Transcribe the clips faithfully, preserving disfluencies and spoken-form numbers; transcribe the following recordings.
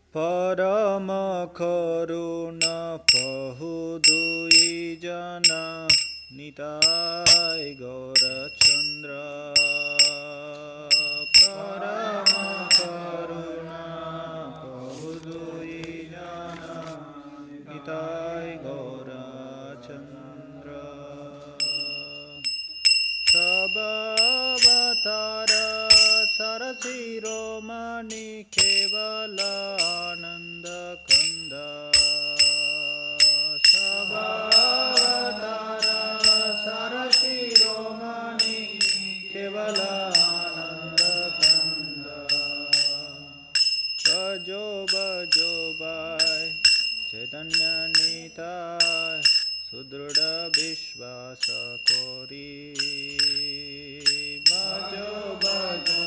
परम करुणा प्रभु दुई जना निताय गौरचंद्र। परम करुणा प्रभु दुई जना निताय गौरचंद्र। सब अवतार सर शिरोमणि केवल आनंद कंद। सब अवतार सर शिरोमणि केवल आनंद कंद। बजो बजो बाय चैतन्य निताय सुदृढ़ विश्वास कोरी। बजो बजो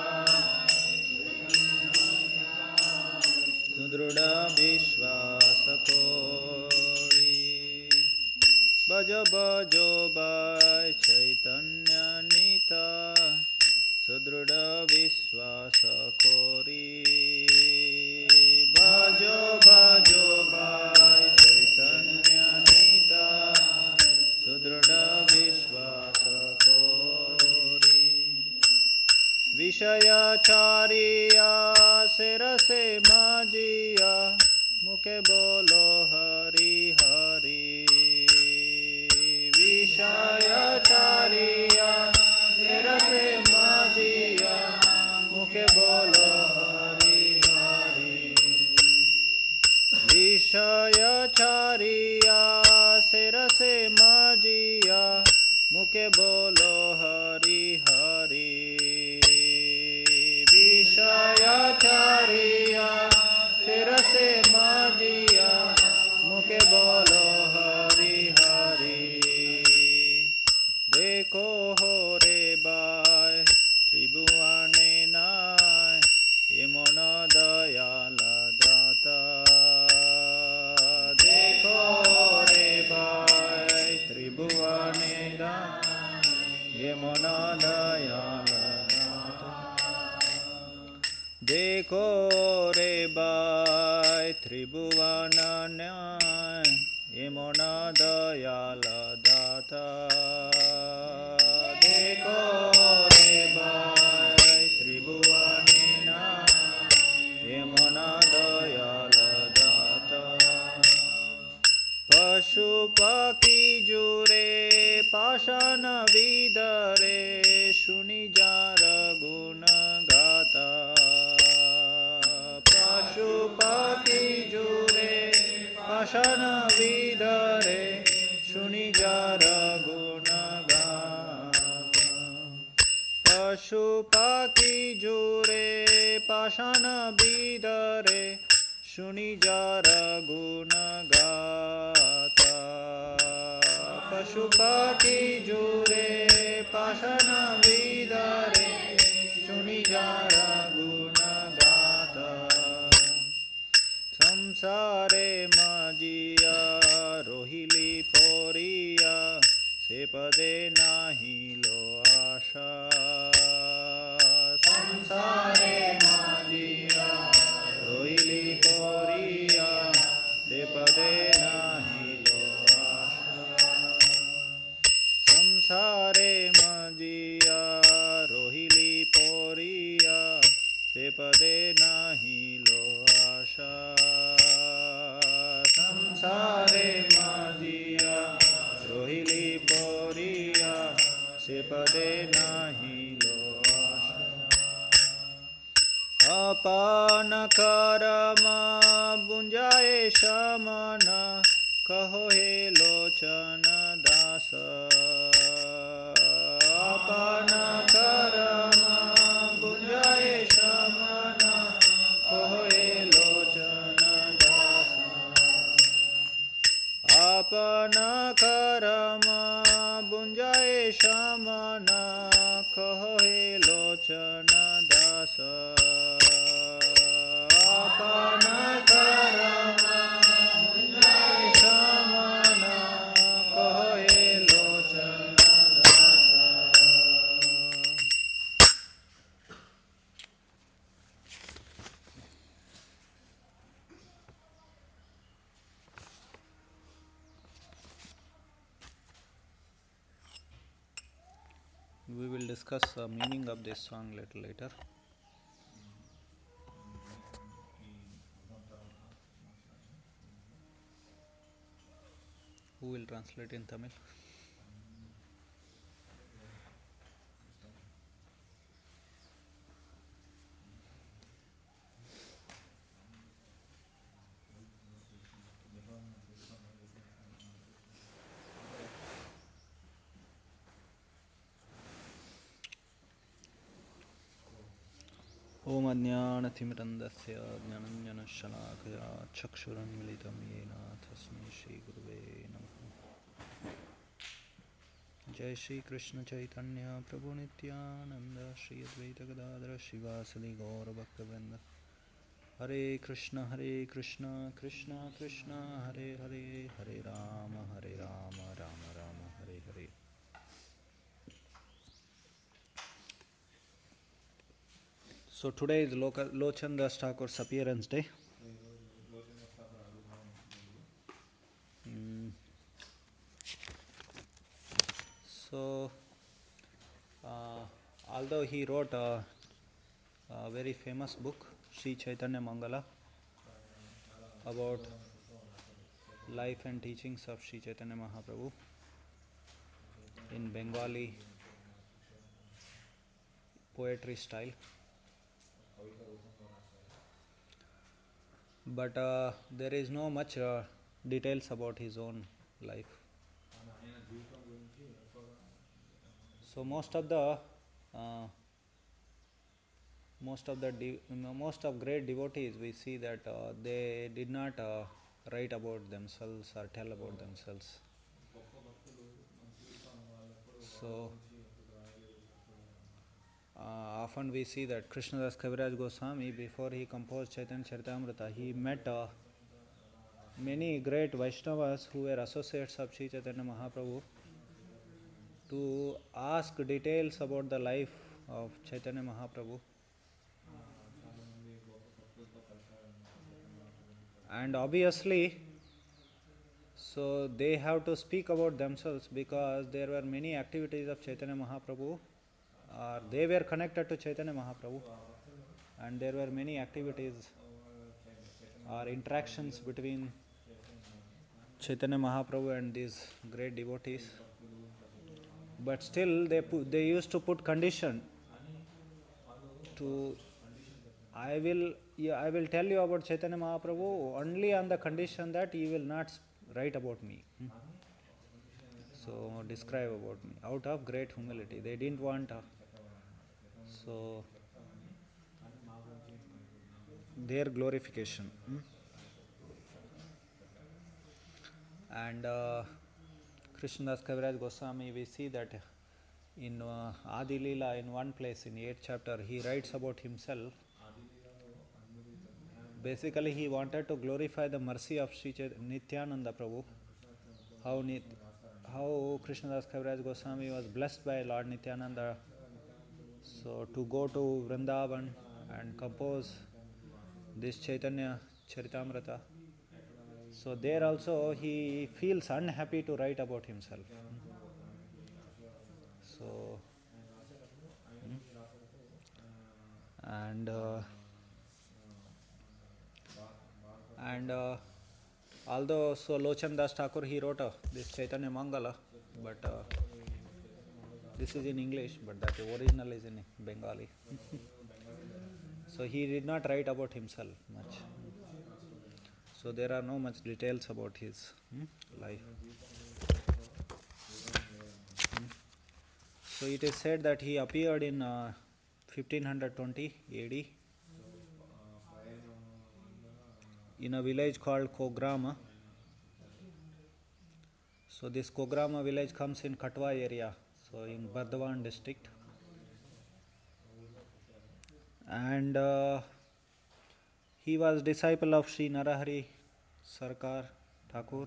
सुदृढ़ विश्वास कोरी। बजो बजो बाय चैतन्य निताय सुदृढ़ विश्वास कोरी। बजो बजो बाय चैतन्य निताय सुदृढ़ विश्वास कोरी। विषयाचारिया सिरसे माजिया मुखे बोलो हरि हरि। विषयाचारिया सिरसे माजिया मुखे बोलो हरि हरि। विषयाचारिया सिरसे माजिया मुखे बोलो हरि हरि। विषयाचारिया सिरसे माजिया मुखे बोलो हरि हरि। देखो हो रे बाय त्रिभुवने नाय ये मन दयाल दाता। देखो रे बाय त्रिभुवने नाय ये मन दयाल दाता। देखो रे बाय त्रिभुवन न्याय ये मन दयाल दाता। देखो रे बाय त्रिभुवन न्याय ये मन दयाल दाता। पशु पक्षी जुरे पाषाण विदरे सुनि जार गुण गाता। पशु पक्षी जुरे पाषाण विदरे सुनि जार गुण गाता। पशु पक्षी जुरे पाषाण विदरे सुनि जार गुण गाता। पशु पक्षी जुरे पाषाण विदरे सुनि जार गुण गाता। संसारे माजिया रोहिली पोरिया से पदे नाही लो आशा। संसारे माजिया रोहिली पोरिया से पदे नाही लो आशा। संसारे माजिया रोहिली पोरिया से पदे नाही लो आशा। संसारे माजिया रोहिली पोरिया से पदे नाही लो आशा। अपन कर्म बुंजाए समन कहो हे लोचन दास। अपन कर्म बुंजाए समन कहो हे लोचन दास। अपन कर्म बुंजाए समन कहो हे लोचन दास। अपन कर्म बुंजाए समन कहो हे Lochan Das. We will discuss the meaning of this song little later. Who will translate in Tamil? Om Ajnanathimrandasya Jnananjanashalakaya Chakshuranmilitam Yena Tasmai Shri Guruve Namaha. Jai Shri Krishna Chaitanya Prabhu Nityananda Shri Advaita Gadadara Shivasadi Gaura Bhaktavrinda. Hare Krishna Hare Krishna Krishna Krishna Hare Hare Hare Rama Hare Rama Rama Rama Hare Hare. So today is Lochan Das Thakur's appearance day. Mm. So, uh, although he wrote a, a very famous book, Sri Chaitanya Mangala, about life and teachings of Sri Chaitanya Mahaprabhu in Bengali poetry style, but uh, there is no much uh, details about his own life. So most of the uh, most of the de- most of great devotees, we see that uh, they did not uh, write about themselves or tell about themselves. So uh, often we see that Krishnadas Kaviraj Goswami, before he composed Chaitanya Charitamrita, he met uh, many great Vaishnavas who were associates of Sri Chaitanya Mahaprabhu to ask details about the life of Chaitanya Mahaprabhu. And obviously, so they have to speak about themselves because there were many activities of Chaitanya Mahaprabhu, or they were connected to Chaitanya Mahaprabhu, and there were many activities or interactions between Chaitanya Mahaprabhu and these great devotees. But still, they put, they used to put condition to, I will yeah, I will tell you about Chaitanya Mahaprabhu only on the condition that you will not write about me. Hmm? So describe about me out of great humility. They didn't want uh, so their glorification. Hmm? And uh, Krishnadas Kaviraj Goswami, we see that in uh, Adi Leela, in one place in eighth chapter, he writes about himself. Basically, he wanted to glorify the mercy of Sri Nityananda Prabhu. How, Nit, how Krishnadas Kaviraj Goswami was blessed by Lord Nityananda, so to go to Vrindavan and compose this Chaitanya Charitamrita. So there also he feels unhappy to write about himself. So hmm? and uh, and uh, although so Lochan Das Thakur, he wrote uh, this Chaitanya Mangala, but uh, this is in English, but that original is in Bengali. So he did not write about himself much. So there are no much details about his hmm, life. Hmm. So it is said that he appeared in uh, fifteen twenty A D in a village called Kograma. So this Kograma village comes in Katwa area, so in Bardhaman district. And uh, he was disciple of Sri Narahari Sarkar Thakur.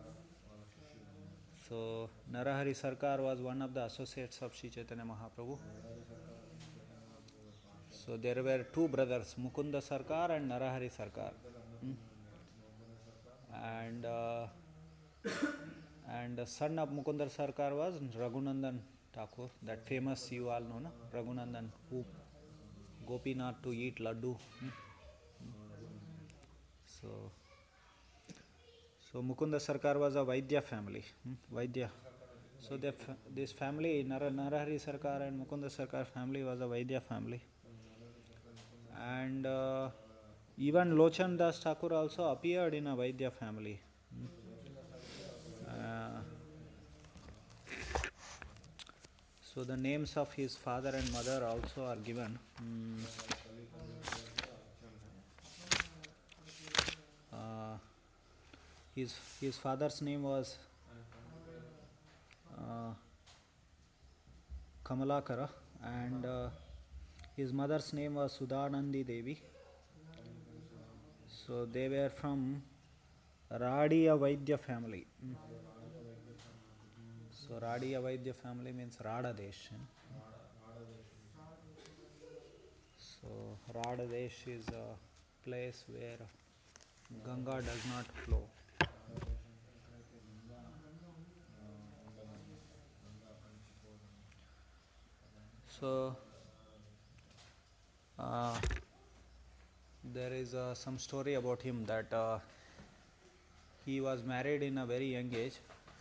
So Narahari Sarkar was one of the associates of Sri Chaitanya Mahaprabhu. So there were two brothers, Mukunda Sarkar and Narahari Sarkar. Hmm? And uh, and the son of Mukunda Sarkar was Raghunandan Thakur, that famous, you all know, no? Raghunandan, who Gopinath to eat laddu. Hmm? So, so Mukunda Sarkar was a Vaidya family. Hmm? Vaidya. So the, this family, Nar- Narahari Sarkar and Mukunda Sarkar family was a Vaidya family. And uh, even Lochan Das Thakur also appeared in a Vaidya family. Uh, so the names of his father and mother also are given. Mm. Uh, his his father's name was uh, Kamalakara, and uh, his mother's name was Sudhanandi Devi. So they were from Radiya Vaidya family. Mm. So Radiya Vaidya family means Radadesh. So Radadesh is a place where Ganga does not flow. So uh, there is uh, some story about him that uh, he was married in a very young age.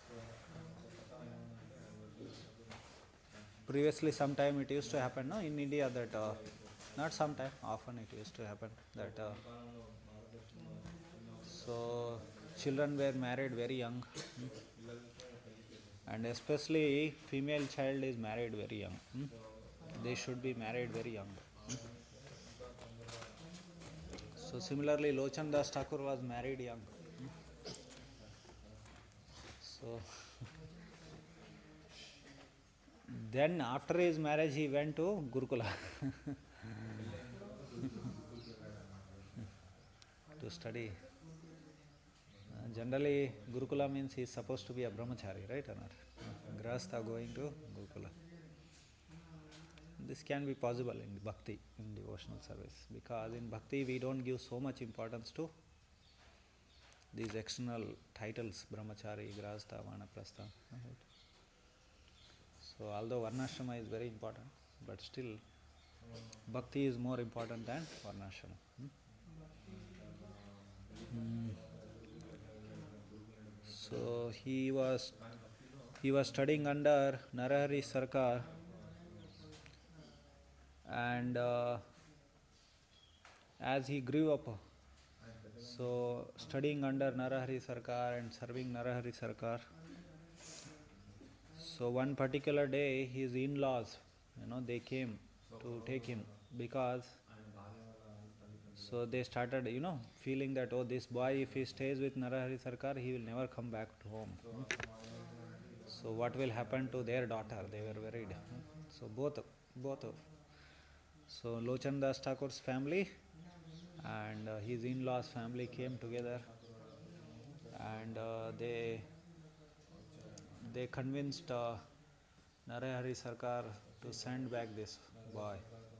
Previously, sometime it used to happen, no, in India that uh, not sometime, often it used to happen that uh, so children were married very young, hmm? And especially female child is married very young. Hmm? They should be married very young. Hmm? So similarly, Lochan Das Thakur was married young. Hmm? So then after his marriage he went to Gurukula to study. Uh, generally, Gurukula means he is supposed to be a brahmachari, right or not? Uh, Grahastha going to Gurukula. This can be possible in bhakti, in devotional service, because in bhakti we don't give so much importance to these external titles, brahmachari, grahastha, vanaprastha. Right? So although varnashrama is very important, but still bhakti is more important than varnashrama. Hmm? Mm. So he was he was studying under Narahari Sarkar, and uh, as he grew up, so studying under Narahari Sarkar and serving Narahari Sarkar, so one particular day his in-laws, you know, they came to take him, because so they started, you know, feeling that, oh, this boy, if he stays with Narahari Sarkar, he will never come back to home. Hmm? So what will happen to their daughter? They were worried. Hmm? So both, both of, so Lochan Das Thakur's family and uh, his in-laws family came together, and uh, they they convinced uh, Narahari Sarkar to send back this boy.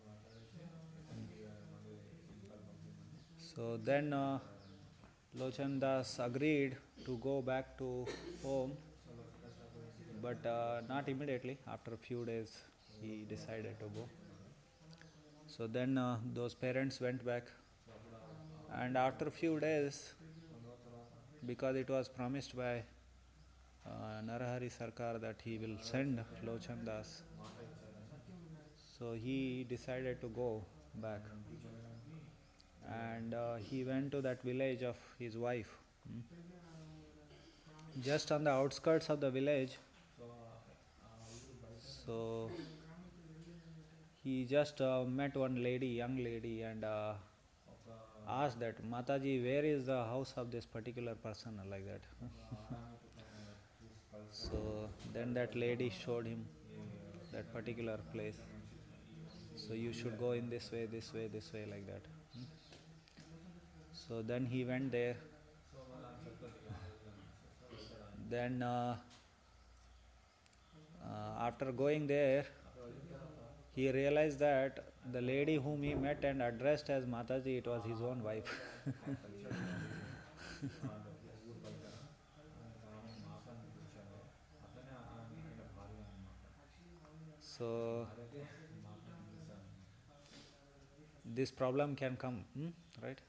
So then uh, Lochan Das agreed to go back to home, but uh, not immediately. After a few days, he decided to go. So then uh, those parents went back, and after a few days, because it was promised by uh, Narahari Sarkar that he will send Lochan Das, so he decided to go back, and uh, he went to that village of his wife. Hmm? Just on the outskirts of the village, so he just uh, met one lady, young lady, and uh, asked that, Mataji, where is the house of this particular person, like that. So then that lady showed him that particular place. So you should go in this way, this way, this way, like that. Hmm? So then he went there. Then uh, uh, after going there, he realized that the lady whom he met and addressed as Mataji, it was his own wife. So this problem can come, hmm? Right?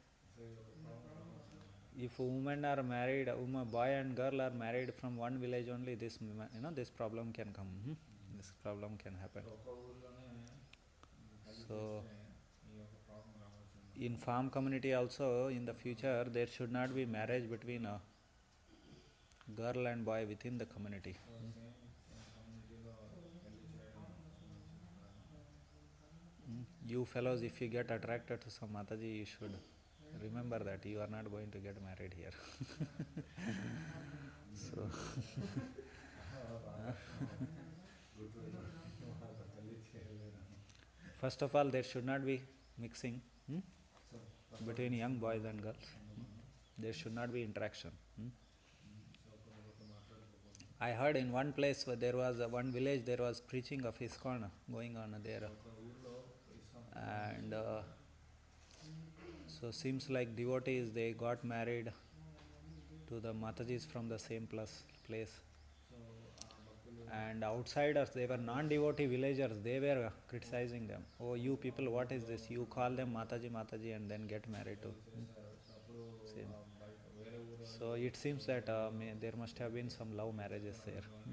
If women are married, a woman, boy and girl are married from one village only, this you know this problem can come. Hmm? This problem can happen. So in farm community also, in the future there should not be marriage between a girl and boy within the community. Hmm? Hmm? You fellows, if you get attracted to some Mataji, you should remember that you are not going to get married here. So first of all, there should not be mixing, hmm? between young boys and girls. Hmm? There should not be interaction. Hmm? I heard in one place where there was a, one village, there was preaching of ISKCON going on there, and uh, so seems like devotees, they got married to the Matajis from the same plus place. And outsiders, they were non-devotee villagers, they were criticizing them. Oh, you people, what is this? You call them Mataji, Mataji, and then get married to. Hmm? Same. So it seems that uh, may, there must have been some love marriages there. Hmm?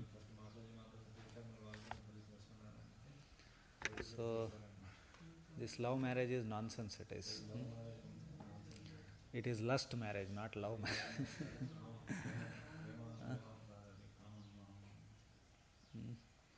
So this love marriage is nonsense. It is. Hmm? It is lust marriage, not love marriage. Hmm?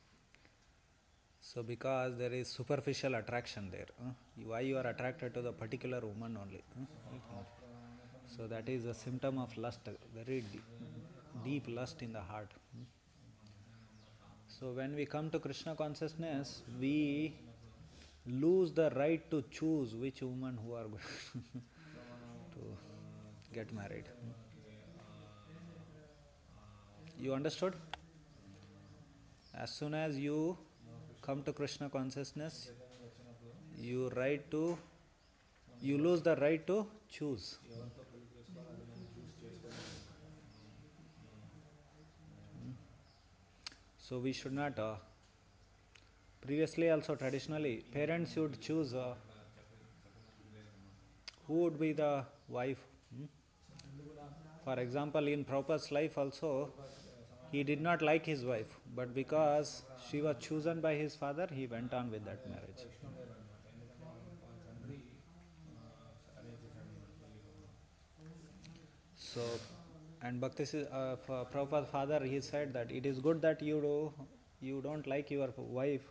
So because there is superficial attraction there, huh? Why you are attracted to the particular woman only, huh? Right? So that is a symptom of lust, very deep, deep lust in the heart. Hmm? So when we come to Krishna consciousness, we lose the right to choose which woman who are going to get married. Hmm? You understood? As soon as you come to Krishna consciousness, you right to you lose the right to choose. Hmm? So we should not. Uh, previously, also traditionally, parents should choose uh, who would be the wife. Hmm? For example, in Prabhupada's life also, he did not like his wife, but because she was chosen by his father, he went on with that marriage. So, and Bhakti, uh, Prabhupada's father, he said that it is good that you do, you don't like your wife,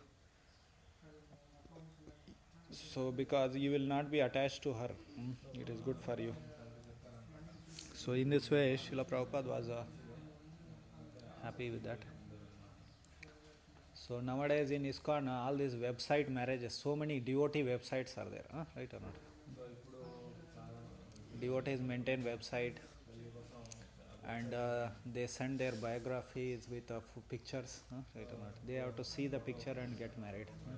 so because you will not be attached to her. Mm, it is good for you. So in this way, Srila Prabhupada was uh, happy with that. So nowadays in ISKCON, uh, all these website marriages, so many devotee websites are there, huh? Right or not? Devotees maintain website, and uh, they send their biographies with uh, f- pictures, huh? Right or not? They have to see the picture and get married. Huh?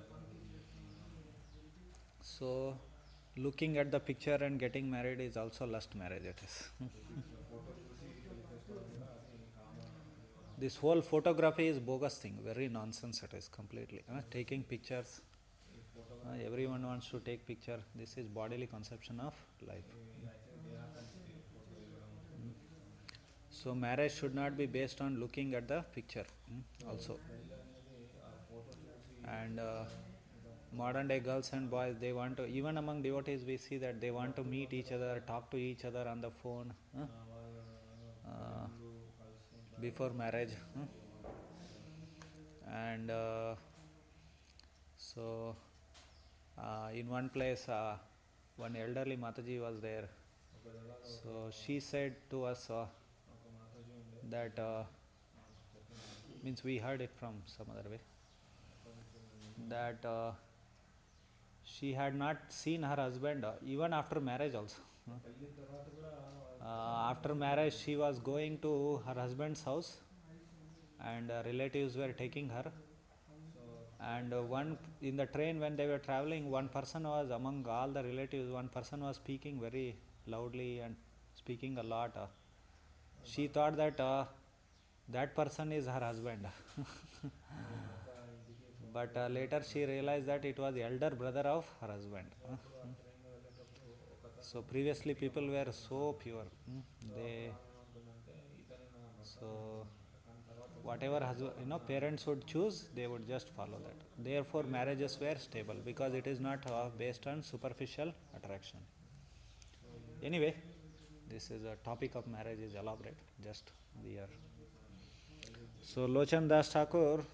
So looking at the picture and getting married is also lust marriage, it is. This whole photography is bogus thing, very nonsense it is completely. Uh, taking pictures, uh, everyone wants to take picture. This is bodily conception of life. Mm. So marriage should not be based on looking at the picture, mm, also. And uh, modern day girls and boys, they want to, even among devotees we see that they want to meet each other, talk to each other on the phone, huh? uh, before marriage, huh? And uh, so uh, in one place, uh, one elderly Mataji was there. So she said to us uh, that uh, means we heard it from some other way, that uh, she had not seen her husband uh, even after marriage also. Uh, after marriage, she was going to her husband's house, and uh, relatives were taking her. And uh, one in the train when they were traveling, one person was among all the relatives. One person was speaking very loudly and speaking a lot. Uh, she thought that uh, that person is her husband. But uh, later she realized that it was the elder brother of her husband. Uh, So previously people were so pure. Hmm. They so whatever husband, you know, parents would choose, they would just follow that. Therefore, marriages were stable because it is not uh, based on superficial attraction. Anyway, this is a topic of marriage is elaborate. Just we are. So Lochan Das Thakur,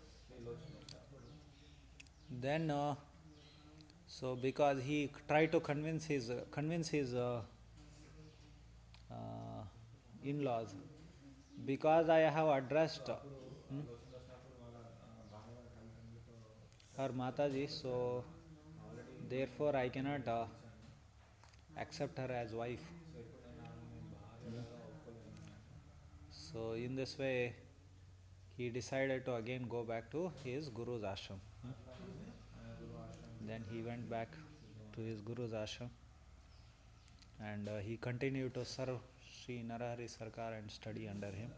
then uh, so because he tried to convince his uh, convince his uh, uh, in-laws, because I have addressed hmm, her Mataji, so therefore I cannot uh, accept her as wife. Hmm. So in this way, he decided to again go back to his guru's ashram. Hmm. Then he went back to his guru's ashram, and uh, he continued to serve Sri Narahari Sarkar and study under him.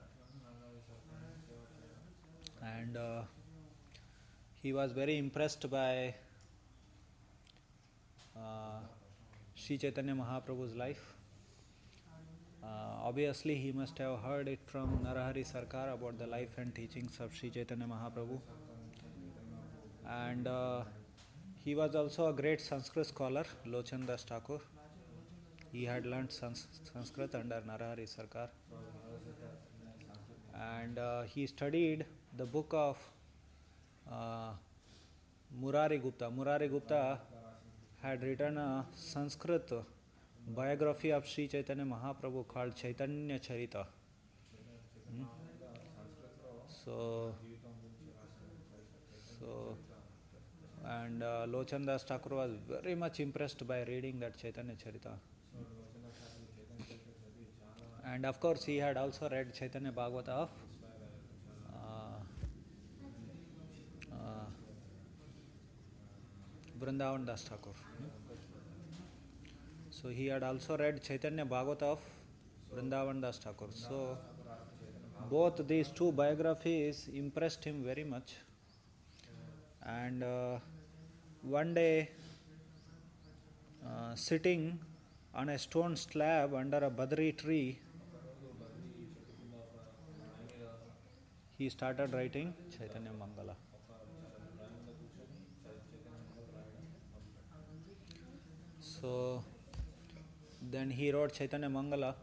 And uh, he was very impressed by uh, Sri Chaitanya Mahaprabhu's life. Uh, obviously, he must have heard it from Narahari Sarkar about the life and teachings of Sri Chaitanya Mahaprabhu. And uh, he was also a great Sanskrit scholar, Lochan Das Thakur. He had learnt sans- Sanskrit under Narahari Sarkar. And uh, he studied the book of uh, Murari Gupta. Murari Gupta had written a Sanskrit biography of Sri Chaitanya Mahaprabhu called Chaitanya Charita. Hmm? So, so and uh, Lochan Das Thakur was very much impressed by reading that Chaitanya Charita. And of course, he had also read Chaitanya Bhagavata of uh, uh, Vrindavan Das Thakur. Hmm? So he had also read Chaitanya Bhagavata of Vrindavan Das Thakur. So both these two biographies impressed him very much. And uh, one day, uh, sitting on a stone slab under a Badri tree, he started writing Chaitanya Mangala. So then he wrote Chaitanya Mangala.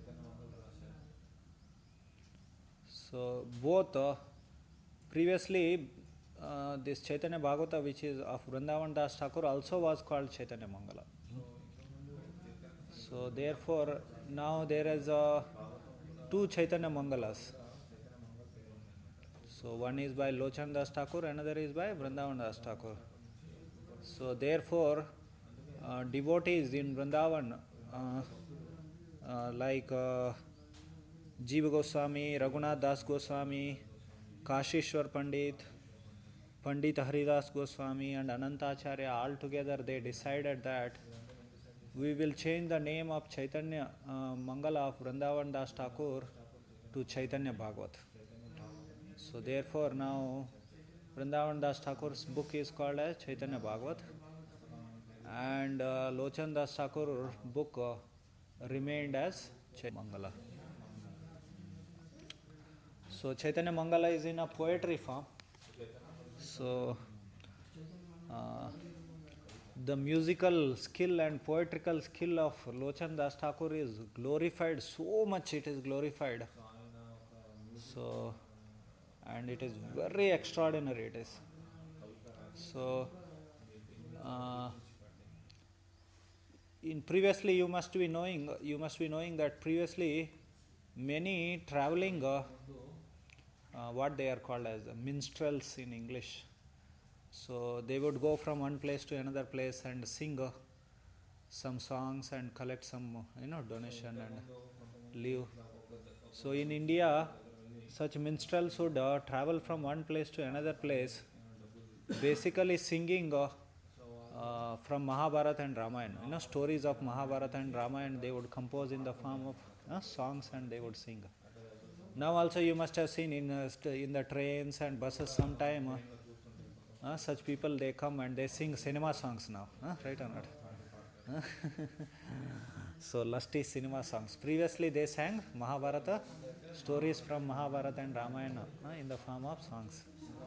So both uh, previously uh, this Chaitanya Bhagavata, which is of Vrindavan Das Thakur, also was called Chaitanya Mangala. So therefore now there is uh, two Chaitanya Mangalas. So one is by Lochan Das Thakur, another is by Vrindavan Das Thakur. So therefore uh, devotees in Vrindavan uh, uh, like uh, Jiva Goswami, Raghunath Das Goswami, Kashishwar Pandit, Pandit Haridas Goswami and Anantacharya, all together they decided that we will change the name of Chaitanya uh, Mangala of Vrindavan Das Thakur to Chaitanya Bhagavat. So therefore now Vrindavan Das Thakur's book is called as Chaitanya Bhagavat, and uh, Lochan Das Thakur's book uh, remained as Chaitanya Mangala. So Chaitanya Mangala is in a poetry form. So uh, the musical skill and poetical skill of Lochan Das Thakur is glorified, so much it is glorified. So, and it is very extraordinary, it is. So, uh, in previously you must be knowing, you must be knowing that previously many traveling, uh, uh, what they are called as minstrels in English. So they would go from one place to another place and sing uh, some songs and collect some, you know, donation and live. So in India, such minstrels would uh, travel from one place to another place, basically singing uh, uh, from Mahabharata and Ramayana. You know, stories of Mahabharata and Ramayana they would compose in the form of uh, songs and they would sing. Now also you must have seen in uh, st- in the trains and buses sometime. Uh, Uh, such people they come and they sing cinema songs now, uh, right or not? So lusty cinema songs. Previously they sang Mahabharata stories from Mahabharata and Ramayana uh, in the form of songs.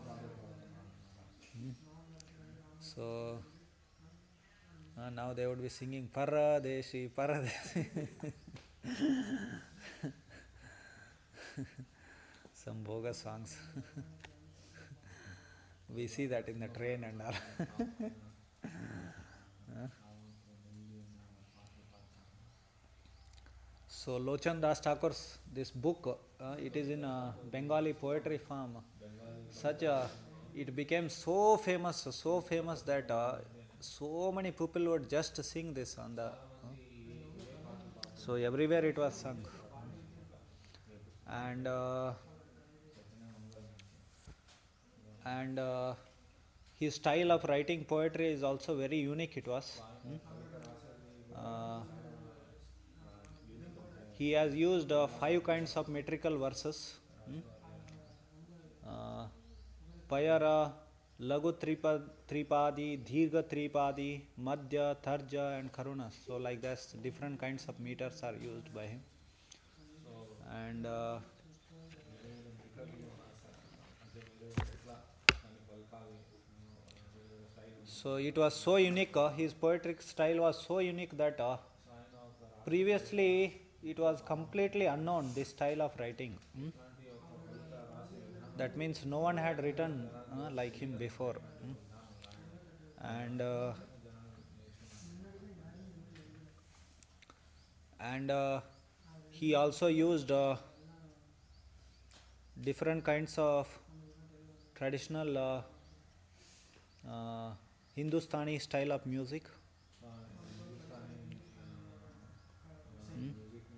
So uh, now they would be singing Paradeshi, Paradeshi. Some bogus songs. We see that in the train and all. So Lochan Das Thakur's this book, uh, it is in a Bengali poetry form. Such a, it became so famous, so famous that uh, so many people would just sing this on the. Uh, so everywhere it was sung, and uh, and uh, his style of writing poetry is also very unique. It was. Hmm? Uh, he has used uh, five kinds of metrical verses. Hmm? Uh, Payara, Lagu Tripadi, Dirgha Tripadi, Madhya, Tarja, and Karuna. So, like this, different kinds of meters are used by him. And uh, so, it was so unique, uh, his poetic style was so unique that uh, previously it was completely unknown, this style of writing. Hmm? That means no one had written uh, like him before. Hmm? And uh, and uh, he also used uh, different kinds of traditional uh, uh, Hindustani style of music. Hmm?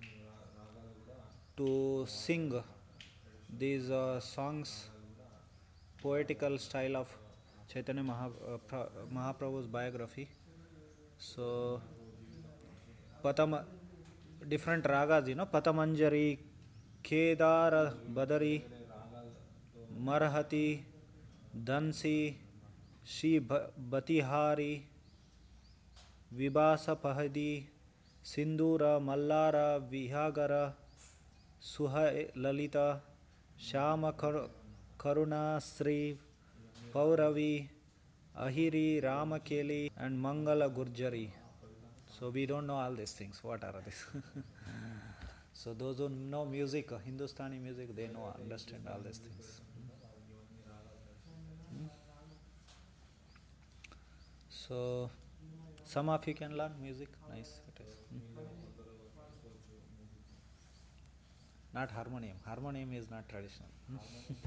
To sing these uh, songs, poetical style of Chaitanya Maha, uh, pra, Mahaprabhu's biography. So, Patama, different ragas, you know, Patamanjari, Kedar, Badari, Marhati, Dansi, Shri Batihari, Vibasa Pahadi, Sindura, Mallara, Vihagara, Suha Lalita, Shama Karuna, Sri, Pauravi, Ahiri, Ramakeli, and Mangala Gurjari. So we don't know all these things. What are these? So those who know music, Hindustani music, they know, understand all these things. Hmm? So some of you can learn music. Nice it is. Hmm? Not harmonium. Harmonium is not traditional. Hmm?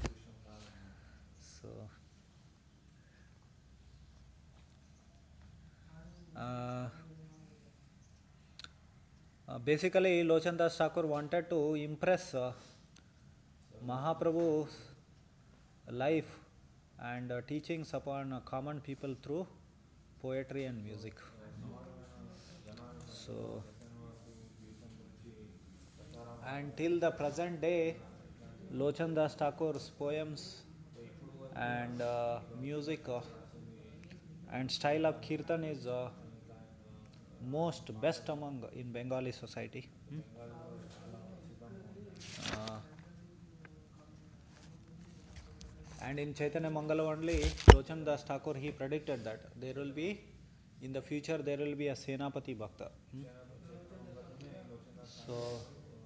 So uh, uh, basically, Lochan Das Thakur wanted to impress uh, Mahaprabhu's life and uh, teachings upon uh, common people through poetry and music. So, and till the present day, Lochan Das Thakur's poems and uh, music uh, and style of kirtan is uh, most best among in Bengali society. Hmm? Uh, and in Chaitanya Mangala only, Lochan Das Thakur he predicted that there will be in the future there will be a Senapati Bhakta. Hmm? So,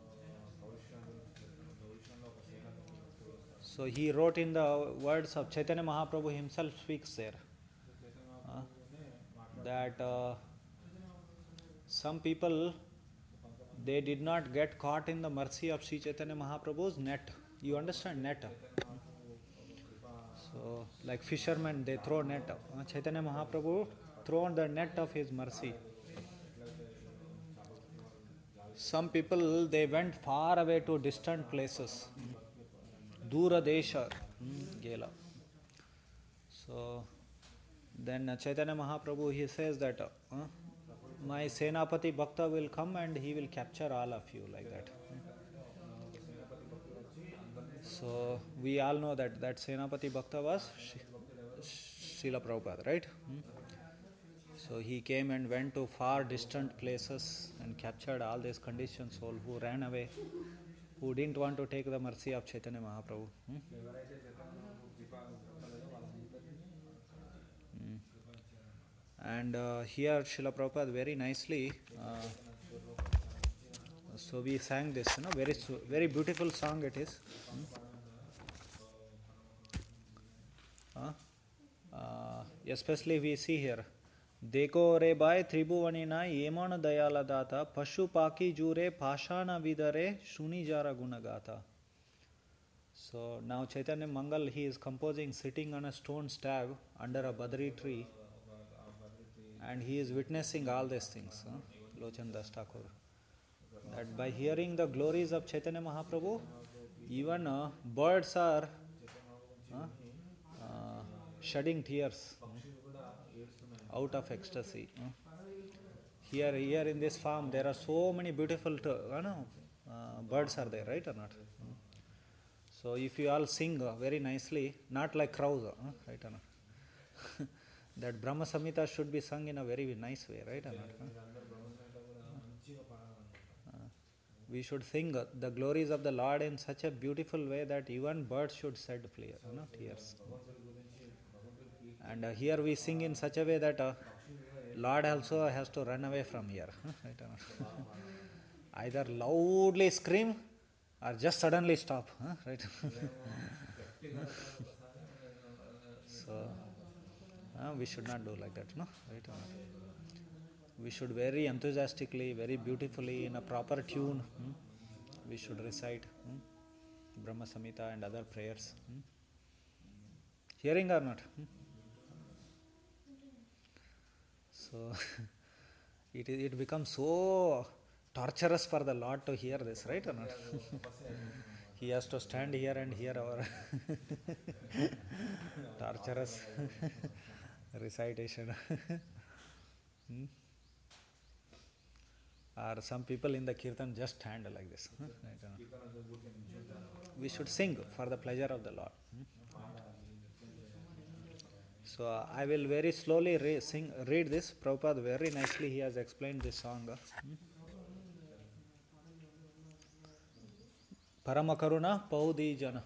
so he wrote in the words of Chaitanya Mahaprabhu himself speaks there uh, that uh, some people they did not get caught in the mercy of Sri Chaitanya Mahaprabhu's net. You understand net? So like fishermen they throw net. Uh, Chaitanya Mahaprabhu thrown the net of his mercy. Some people they went far away to distant places. Dura Desha Gela. So then uh, Chaitanya Mahaprabhu he says that uh, my Senapati Bhakta will come and he will capture all of you like that. So we all know that that Senapati Bhakta was Srila Prabhupada, right? Hmm? So he came and went to far distant places and captured all these conditioned souls who ran away, who didn't want to take the mercy of Chaitanya Mahaprabhu. Hmm? Hmm. And uh, here Srila Prabhupada very nicely, uh, so we sang this, you know, very very beautiful song it is. Hmm? Uh, uh, especially we see here, देखो रे bye त्रिभुवनी ना येमन दयाल दाता पशु पाकी jure पाषाण विदरे शुनि jara gunagata. So now Chaitanya Mangal, he is composing sitting on a stone stave under a badri tree, and he is witnessing all these things. Huh? Lochan Das Thakur, that by hearing the glories of Chaitanya Mahaprabhu, even uh, birds are uh, uh, shedding tears uh, out of ecstasy. Uh. Here, here in this farm, there are so many beautiful, t- uh, no, uh, birds are there, right or not? Mm. So if you all sing uh, very nicely, not like crows, uh, right or not? That Brahma Samhita should be sung in a very nice way, right or not? Uh, we should sing uh, the glories of the Lord in such a beautiful way that even birds should shed clear, you know, tears. And uh, here we sing in such a way that uh, Lord also has to run away from here, right or not? Either loudly scream or just suddenly stop, huh? Right? So uh, we should not do like that, no, right or not? We should very enthusiastically, very beautifully, in a proper tune, hmm? we should recite hmm? Brahma Samhita and other prayers. Hmm? Hearing or not? Hmm? So it, it becomes so torturous for the Lord to hear this, right or not? He has to stand here and hear our torturous recitation. Hmm? Or some people in the kirtan just stand like this. Huh? Right or not? We should sing for the pleasure of the Lord. Hmm? So uh, I will very slowly re- sing, read this. Prabhupada very nicely he has explained this song. Hmm? Paramakaruna Paudi Jana.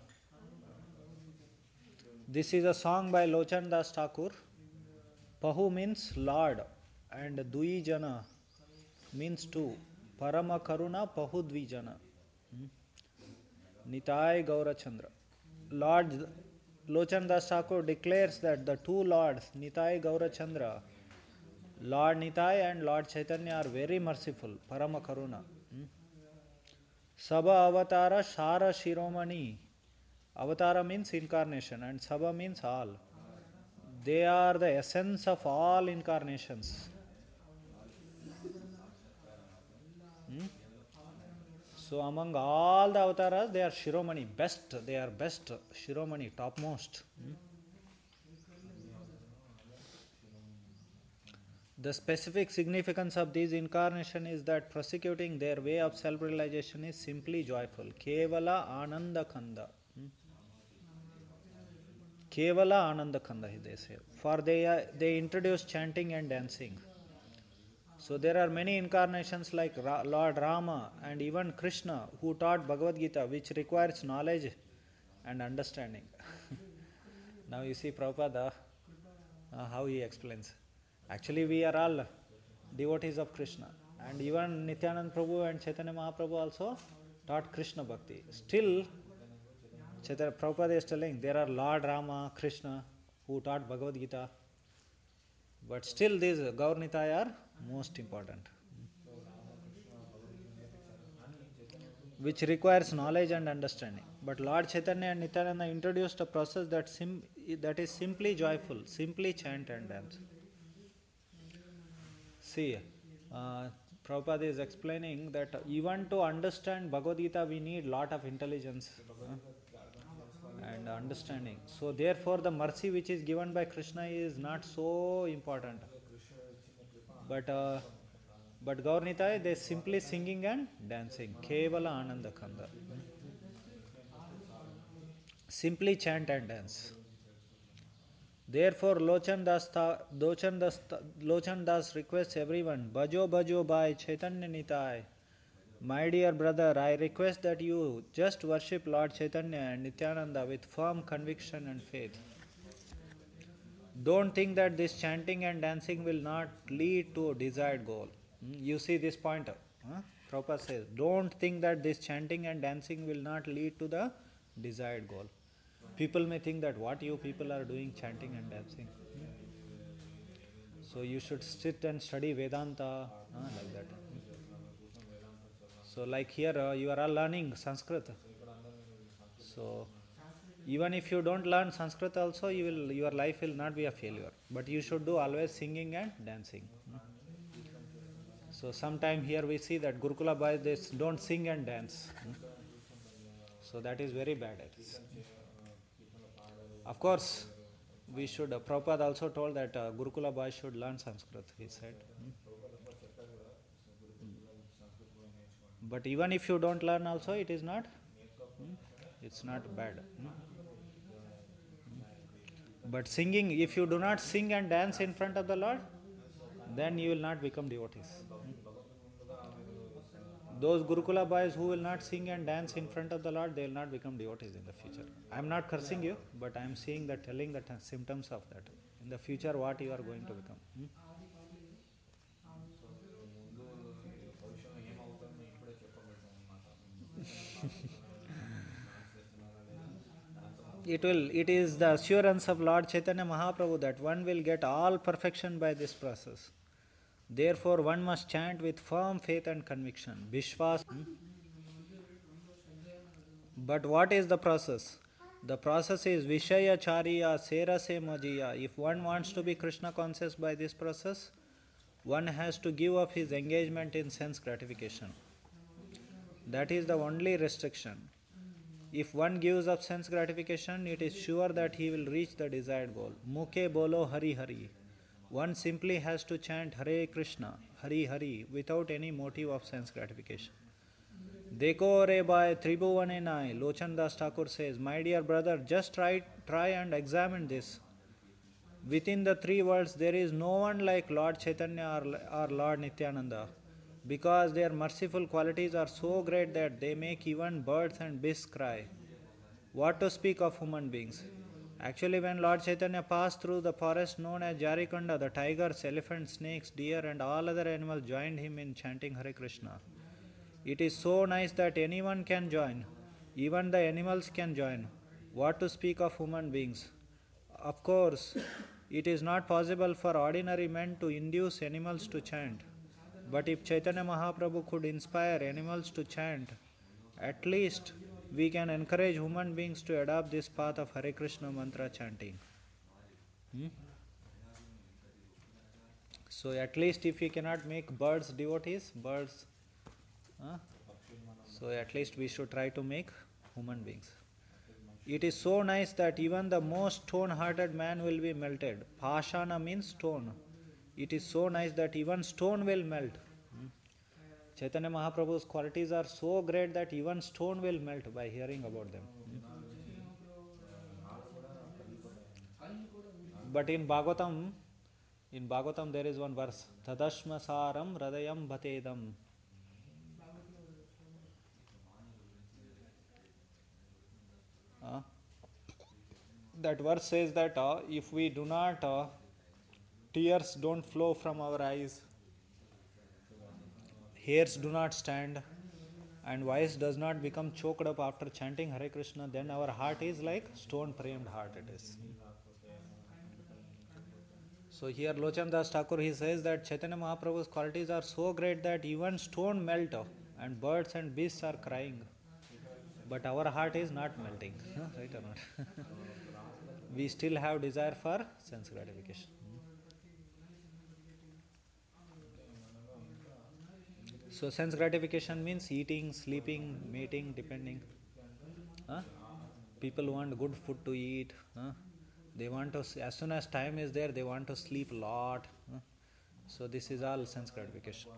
This is a song by Lochan Das Thakur. Pahu means Lord and Dui Jana means two. Paramakaruna Pahu Dvijana. Hmm? Nitai Gaurachandra. Lord Lochan Das Thakur declares that the two lords, Nitai Gaurachandra, Lord Nitai and Lord Chaitanya, are very merciful, Paramakaruna. Hmm? Sabha Avatara Shara Shiromani. Avatara means incarnation and Sabha means all. They are the essence of all incarnations. Hmm? So among all the avatars, they are Shiromani, best. They are best, Shiromani, topmost. Hmm? The specific significance of these incarnation is that prosecuting their way of self-realization is simply joyful. Kevala Ananda Kanda. Hmm? Kevala Ananda Kanda, they say. For they, uh, they introduce chanting and dancing. So there are many incarnations like Ra- Lord Rama and even Krishna who taught Bhagavad Gita, which requires knowledge and understanding. Now you see Prabhupada, uh, how he explains. Actually we are all devotees of Krishna. And even Nityanand Prabhu and Chaitanya Mahaprabhu also taught Krishna Bhakti. Still, Chaitanya Prabhupada is telling there are Lord Rama, Krishna who taught Bhagavad Gita. But still these Gaur Nitai are most important, which requires knowledge and understanding. But Lord Chaitanya and Nityananda introduced a process that, sim- that is simply joyful, simply chant and dance. See, uh, Prabhupada is explaining that even to understand Bhagavad Gita, we need lot of intelligence uh, and understanding. So, therefore, the mercy which is given by Krishna is not so important. But uh, but Gaur Nitai, they simply singing and dancing. Kevala Ananda Kanda. Simply chant and dance. Therefore, Lochan Das, tha, Lochan Das, Lochan Das requests everyone, Bajo Bajo Bhai Chaitanya Nitai. My dear brother, I request that you just worship Lord Chaitanya and Nityananda with firm conviction and faith. Don't think that this chanting and dancing will not lead to a desired goal. Hmm, You see this pointer. Huh? Prabhupada says, don't think that this chanting and dancing will not lead to the desired goal. People may think that what you people are doing chanting and dancing. So you should sit and study Vedanta, uh, like that. So like here uh, you are all learning Sanskrit. So even if you don't learn Sanskrit also, you will your life will not be a failure. But you should do always singing and dancing. So sometime here we see that Gurukula boys they don't sing and dance. So that is very bad. It is. Of course, we should. Uh, Prabhupada also told that uh, Gurukula boys should learn Sanskrit. He said. But even if you don't learn also, it is not. Hmm, it's not bad. Hmm. But singing, if you do not sing and dance in front of the Lord, then you will not become devotees. Those Gurukula boys who will not sing and dance in front of the Lord, they will not become devotees in the future. I am not cursing you, but I am seeing that, telling the t- symptoms of that. In the future, what you are going to become. Hmm? It will. It is the assurance of Lord Chaitanya Mahaprabhu that one will get all perfection by this process. Therefore, one must chant with firm faith and conviction. Vishwas. Hmm? But what is the process? The process is Vishaya Chariya Serase Majiya. If one wants to be Krishna conscious by this process, one has to give up his engagement in sense gratification. That is the only restriction. If one gives up sense gratification, it is sure that he will reach the desired goal. Mukhe bolo Hari Hari. One simply has to chant Hare Krishna, Hari Hari without any motive of sense gratification. Dekho re by Tribhuvane Nai, Lochan Das Thakur says, my dear brother, just try, try and examine this. Within the three worlds, there is no one like Lord Chaitanya or, or Lord Nityananda, because their merciful qualities are so great that they make even birds and beasts cry. What to speak of human beings? Actually, when Lord Chaitanya passed through the forest known as Jarikonda, the tigers, elephants, snakes, deer, and all other animals joined him in chanting Hare Krishna. It is so nice that anyone can join, even the animals can join. What to speak of human beings? Of course, it is not possible for ordinary men to induce animals to chant. But if Chaitanya Mahaprabhu could inspire animals to chant, at least we can encourage human beings to adopt this path of Hare Krishna mantra chanting. Hmm? So at least if we cannot make birds devotees, birds, huh? So at least we should try to make human beings. It is so nice that even the most stone-hearted man will be melted. Pashana means stone. It is so nice that even stone will melt. Hmm? Chaitanya Mahaprabhu's qualities are so great that even stone will melt by hearing about them. Hmm? But in Bhagavatam, in Bhagavatam there is one verse, Tadashma Saram Radayam Bhatedam. Uh, that verse says that uh, if we do not, uh, tears don't flow from our eyes, hairs do not stand, and voice does not become choked up after chanting Hare Krishna, then our heart is like stone framed heart it is. So here Lochan Das Thakur he says that Chaitanya Mahaprabhu's qualities are so great that even stone melt and birds and beasts are crying. But our heart is not melting. Right or not? We still have desire for sense gratification. So sense gratification means eating, sleeping, mating, depending. Huh? People want good food to eat. Huh? They want to, as soon as time is there, they want to sleep a lot. Huh? So this is all sense gratification.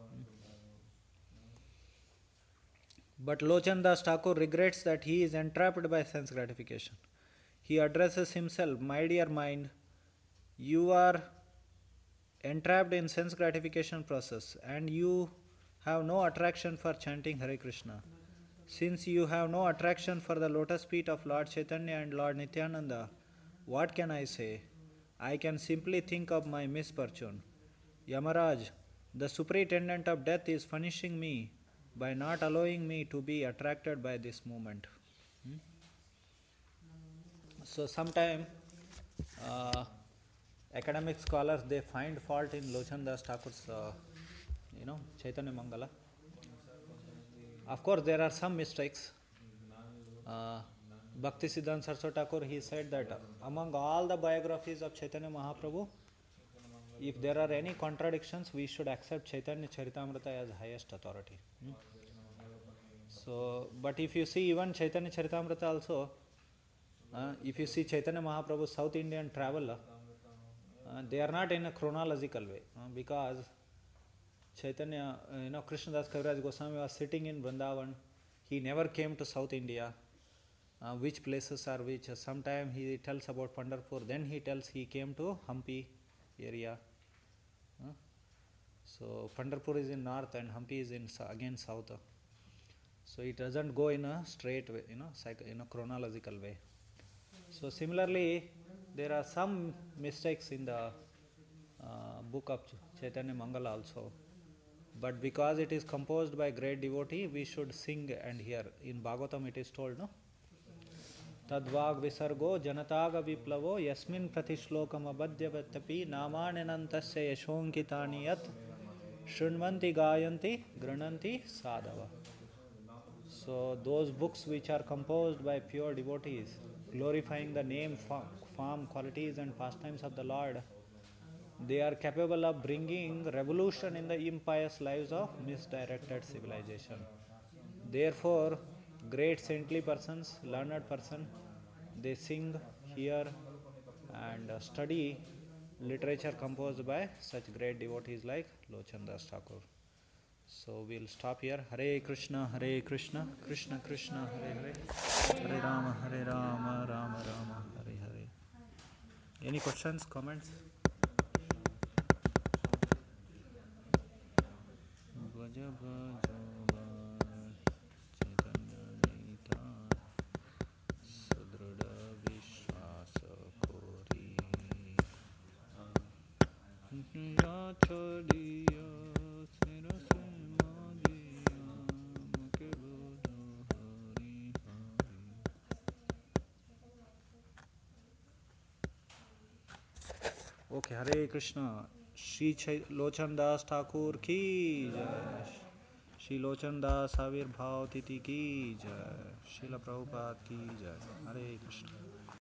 But Lochan Das Thakur regrets that he is entrapped by sense gratification. He addresses himself, my dear mind, you are entrapped in sense gratification process and you have no attraction for chanting Hare Krishna. Since you have no attraction for the lotus feet of Lord Chaitanya and Lord Nityananda, what can I say? I can simply think of my misfortune. Yamaraj, the superintendent of death, is punishing me by not allowing me to be attracted by this movement. Hmm? So sometime uh, academic scholars they find fault in Lochan Das Thakur's uh, you know Chaitanya Mangala. Of course, there are some mistakes. Uh, Bhakti Siddhanta Saraswati Thakur he said that among all the biographies of Chaitanya Mahaprabhu, if there are any contradictions, we should accept Chaitanya Charitamrita as highest authority. Hmm? So, but if you see even Chaitanya Charitamrita also, uh, if you see Chaitanya Mahaprabhu's South Indian travel, uh, they are not in a chronological way uh, because Chaitanya, uh, you know, Krishnadas Kaviraj Goswami was sitting in Vrindavan. He never came to South India. Uh, which places are which? Uh, sometime he tells about Pandharpur. Then he tells he came to Hampi area. Uh, so Pandharpur is in north and Hampi is in again south. So it doesn't go in a straight way, you know, in a chronological way. So similarly, there are some mistakes in the uh, book of Chaitanya Mangala also. But because it is composed by great devotee, we should sing and hear. In Bhagavatam it is told, no? Tadvag visargo janataga viplavo yasmin pratishlokam abhadyavatapi namanyanantasya yashonkitani yat shrunvanti gayanti grananti sadhava. So those books which are composed by pure devotees, glorifying the name, form, qualities and pastimes of the Lord, they are capable of bringing revolution in the impious lives of misdirected civilization. Therefore, great saintly persons, learned person, they sing, hear and study literature composed by such great devotees like Lochan Das Thakur. So we'll stop here. Hare Krishna, Hare Krishna, Krishna Krishna, Hare Hare, Hare Rama, Hare Rama, Rama Rama, Hare Hare. Any questions, comments? Bhaja bhaja Chaitanya Sadruda Vishwasa Kori Ya Chadiya Sirase Madiya Muke Bodo Hari Hari. Okay, Hare Krishna. Shri Lochan Das Thakur ki jai. Shri Lochan Das Avirbhav Titi ki jai. Srila Prabhupada ki jai. Hare Krishna.